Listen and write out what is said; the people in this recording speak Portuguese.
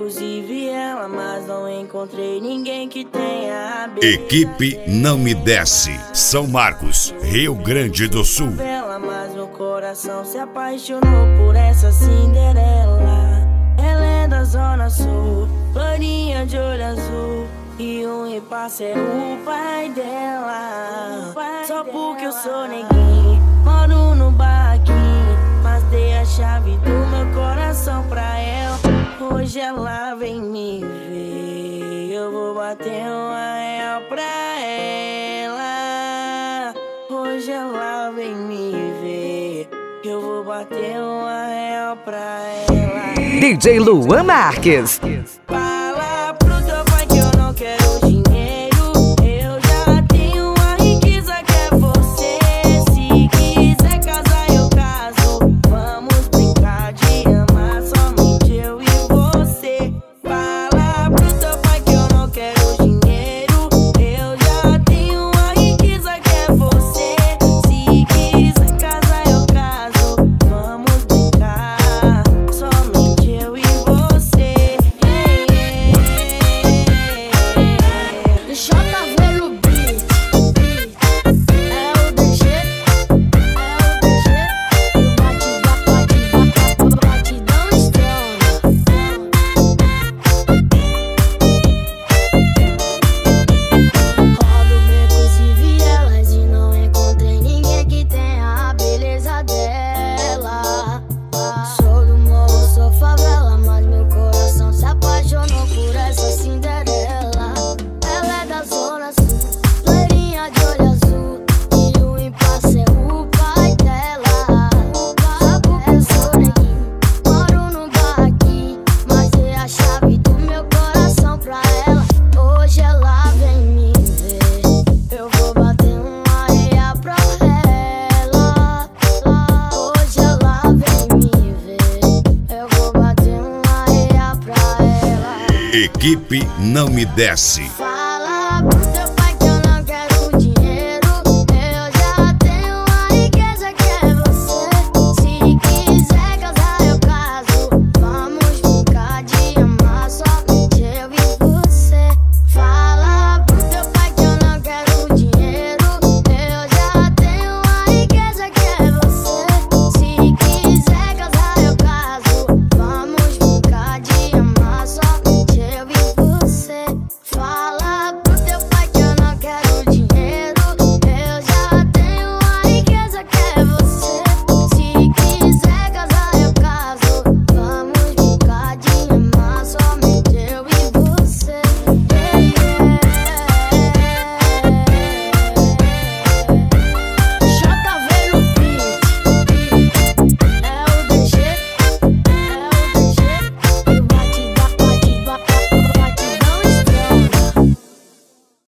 becos e viela, mas não encontrei ninguém que tenha a Equipe Não Me Desce, São Marcos, Rio Grande do Sul. Mas meu coração se apaixonou por essa Cinderela. Ela é da Zona Sul, loirinha de olho azul, e o impasse é o pai dela. Só porque eu sou neguinho, moro no barraquinho, mas dei a chave do meu coração pra ela. Hoje ela vem me ver, eu vou bater uma real pra ela. Hoje ela vem me ver, eu vou bater uma real pra ela. DJ Luan Marques. Fala pro teu pai que eu não quero dinheiro, eu já tenho uma riqueza que é você. Se quiser casar eu caso, vamos brincar de amar somente eu e você. Fala pro teu pai que eu não quero dinheiro, eu já tenho uma riqueza que é você. Se quiser casar eu caso, vamos brincar somente eu e você. JV no beat, é o DG, batidão estrona. Rodo becos e vielas e não encontrei ninguém que tenha a beleza dela. Sou do morro, sou favela, mas meu coração se apaixonou por essa Cinderela. Ela é da Zona Sul, loirinha de olho azul, e o impasse é o pai dela. Só porque eu sou neguinho, moro no barraquinho, mas dei a chave do meu coração pra ela. Hoje ela vem me ver, eu vou bater uma real pra ela. Hoje ela vem me ver, eu vou bater uma real pra ela. Equipe Não Me Desce. Fala pro